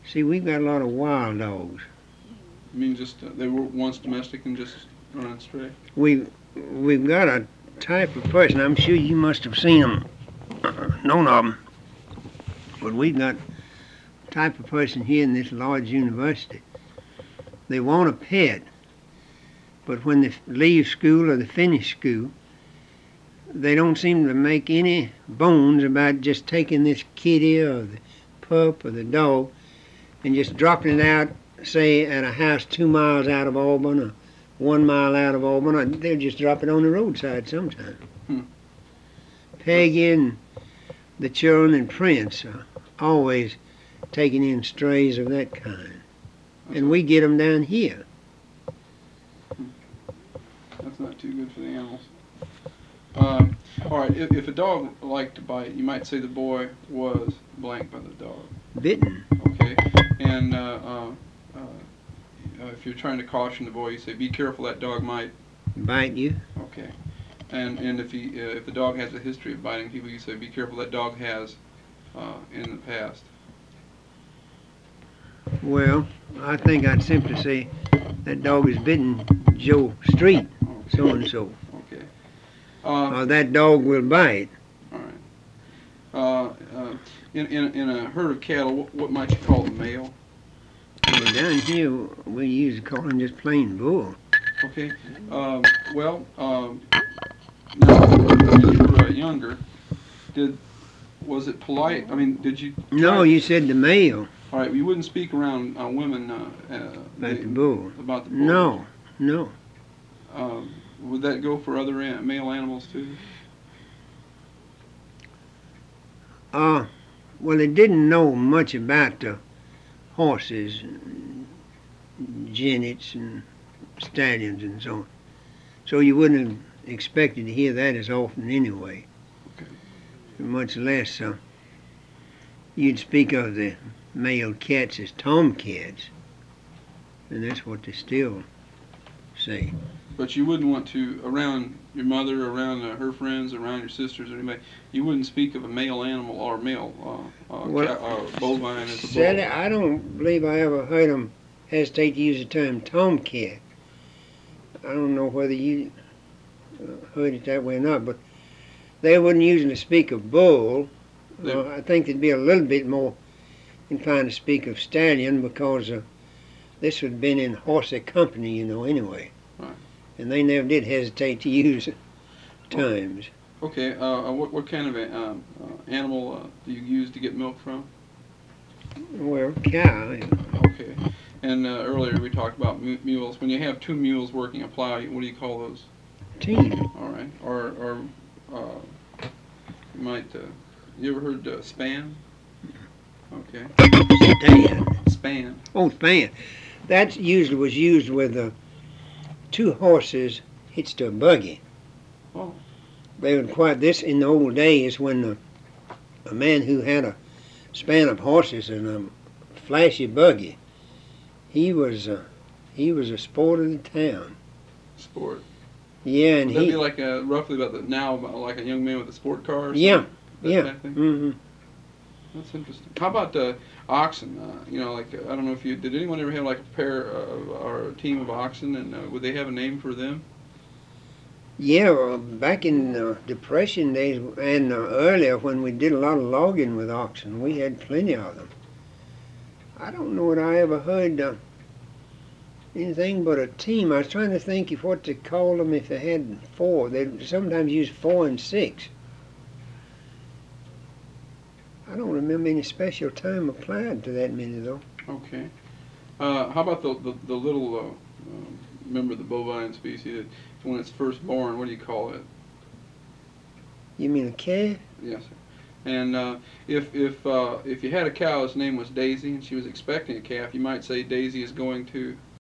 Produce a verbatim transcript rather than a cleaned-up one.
See, we've got a lot of wild dogs. You mean just uh, they were once domestic and just run stray? We, we've got a type of person, I'm sure you must have seen them, uh, known of them, but we've got a type of person here in this large university. They want a pet, but when they leave school or they finish school, they don't seem to make any bones about just taking this kitty or the pup or the dog and just dropping it out, say, at a house two miles out of Auburn or one mile out of Auburn, or they'll just drop it on the roadside sometime. Hmm. Peggy and the children and Prince are always taking in strays of that kind. And we get them down here. That's not too good for the animals. Um, all right, if, if a dog liked to bite, you might say the boy was blank by the dog. Bitten. Okay, and uh, uh, uh, if you're trying to caution the boy, you say, "Be careful, that dog might Bite you. Okay, and and if he uh, if the dog has a history of biting people, you say, "Be careful, that dog has uh, in the past." Well, I think I'd simply say that dog has bitten Joe Street, Okay. so and so. Okay. Uh, Or that dog will bite. all right. Uh, uh, in, in in a herd of cattle, what, what might you call the male? Well, down here we usually call him just plain bull. Okay. Um, well, um, now, when you were uh, younger, did was it polite? I mean, did you? No, you said the male. All right. You wouldn't speak around uh, women uh, uh, About they- the bull. About the bull. No, no. Um, would that go for other an- male animals too? Uh, well, they didn't know much about the horses, and genets and stallions and so on. So you wouldn't have expected to hear that as often anyway. Okay. Much less uh, you'd speak of the male cats as tomcats, and that's what they still say. But you wouldn't want to, around your mother, around uh, her friends, around your sisters, or anybody, you wouldn't speak of a male animal or male uh, uh, Well, cat, or bovine as a Sally, bull. I don't believe I ever heard them hesitate to use the term tomcat. I don't know whether you uh, heard it that way or not, but they wouldn't usually speak of bull. They- Uh, I think they'd be a little bit more inclined to speak of stallion because uh, this had been in horsey company, you know, anyway. Right. And they never did hesitate to use terms. Okay, uh, uh, what, what kind of a, um, uh, animal uh, do you use to get milk from? Well, cow. Okay. And uh, earlier we talked about mu- mules. When you have two mules working a plow, what do you call those? Team. All right. Or, or uh, you might, uh, you ever heard uh, span? Okay. Stand. Span. Oh, span. That usually was used with uh, two horses hitched to a buggy. Oh. They would quite this in the old days when uh, a man who had a span of horses and a flashy buggy, he was uh, he was a sport of the town. Sport. Yeah, and Would that he be like a, roughly about the now about like a young man with a sport car? Or something? Yeah, That yeah. kind of thing? hmm That's interesting. How about uh, oxen? Uh, you know, like uh, I don't know if you did. Anyone ever have like a pair of, or a team of oxen, and uh, would they have a name for them? Yeah, well, back in uh, Depression days and uh, earlier when we did a lot of logging with oxen, we had plenty of them. I don't know that I ever heard uh, anything but a team. I was trying to think of what to call them if they had four. They sometimes use four and six. I don't remember any special term applied to that many though. Okay. Uh, how about the the, the little uh, um, member of the bovine species that when it's first born? What do you call it? You mean a calf? Yes, sir. And uh, if if uh, if you had a cow, its name was Daisy, and she was expecting a calf, you might say Daisy is going to.